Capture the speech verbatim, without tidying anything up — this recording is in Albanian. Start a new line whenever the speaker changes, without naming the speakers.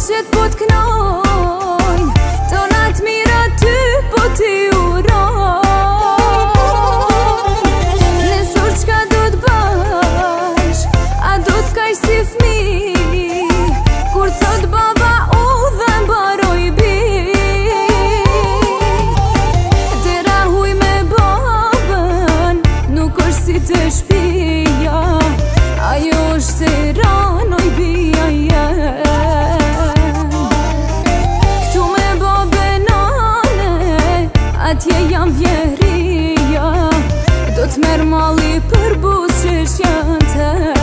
Qeshet po t'knojnë, tonat mira ty po t'i urojnë. Nesër qka do t'bash, a do t'kaj si fmi, kur thot baba u dhe mbaroj bi. Dera huj me babën, nuk është si të shpija, ajo është se ranoj bia jem. Atje jam vjeria, do t'mer mali për buzë që janë të